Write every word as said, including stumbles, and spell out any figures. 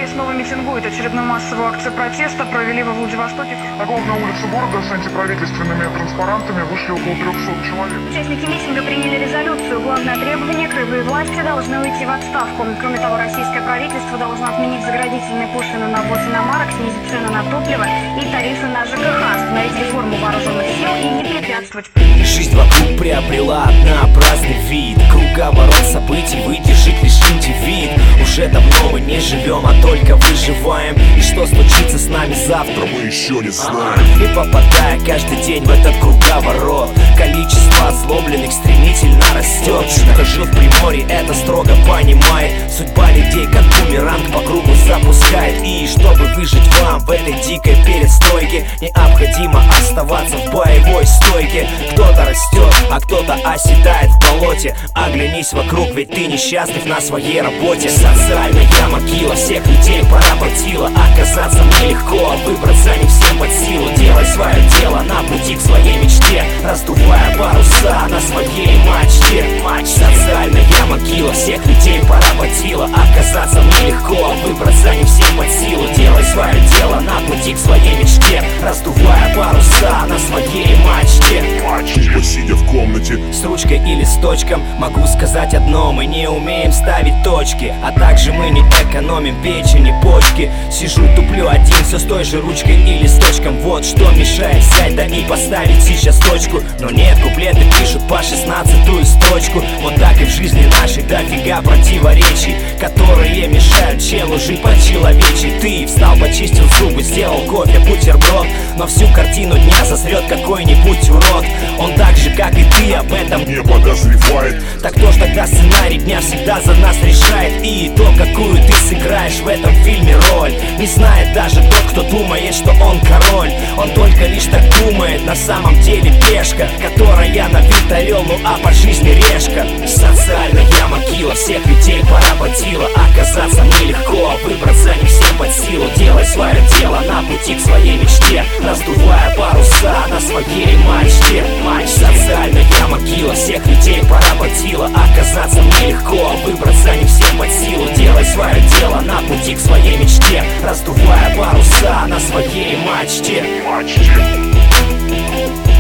Россия снова митингует. Очередную массовую акцию протеста провели во Владивостоке. На главную улицу города с антиправительственными транспарантами вышли около трехсот человек. Участники митинга приняли резолюцию. Главное требование: кривые власти должны уйти в отставку. Кроме того, российское правительство должно отменить заградительные пошлины на ввоз иномарок, снизить цены на топливо и тарифы на ЖКХ, остановить реформу вооруженных сил и не препятствовать. Жизнь вокруг приобрела однообразный вид. Круговорот событий, выдержит лишь индивид. Уже давно мы не живем, а только выживаем. И что случится с нами завтра, мы еще не знаем. И попадая каждый день в этот круговорот, количество озлобленных стремительно растет. Кто жил в Приморье, это строго понимает. Судьба людей как бумеранг по кругу запускает. И чтобы выжить вам в этой дикой перестройке, необходимо оставаться в боевой стойке. Кто-то растет, а кто-то оседает в болоте. Оглянись вокруг, ведь ты несчастлив на своей работе. Социальная могила всех людей поработила. Оказаться нелегко, а выбраться не всем под силу. Делай свое дело на пути к своей мечте, раздувая паруса на своей мачте. Социальная могила всех людей поработила. Оказаться нелегко, а выбраться не всем под силу. Делай свое дело на пути к своей мечте, раздувая паруса на своей мачте. Тупо сидя в комнате с ручкой и листочком могу сказать одно: мы не умеем ставить точки, а также мы не экономим печень и почки. Сижу, туплю один, все с той же ручкой и листочком. Вот что мешает взять да и поставить сейчас точку. Но нет, куплеты пишут по шестнадцатую строчку. Вот так и в жизни нашей дофига противоречий, которые мешают челу жить по-человечьи. Ты встал, почистил зубы, сделал кофе, бутерброд, но всю картину дня сосрет какой-нибудь урод. Он так же, как и ты, об этом не подозревает. Так кто ж тогда сценарий дня всегда за нас решает? И то, какую ты сыграешь в этом фильме роль, не знает даже тот, кто думает, что он король. Он только лишь так думает, на самом деле пешка, которая на вид орел, ну а по жизни решка. Социальная могила всех людей поработила. Оказаться нелегко, а выбраться не всем под силу. Делай свое дело на пути к своей мечте, раздувая паруса на своей мачте. Социальная могила всех людей поработила. Оказаться нелегко, а выбраться не всем под силу. Делай свое дело на пути к своей мечте, раздувая паруса на своей мачте. Мачте.